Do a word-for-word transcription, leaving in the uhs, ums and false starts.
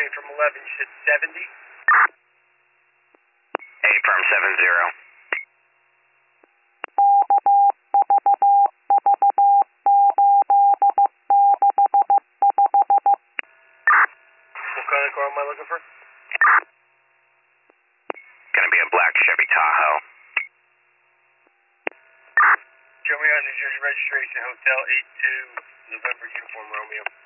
calling from eleven, you said seventy? A firm seven zero. What kind of car am I looking for? Gonna be a black Chevy Tahoe. Show me on New Jersey registration, Hotel eight two, November Uniform Romeo.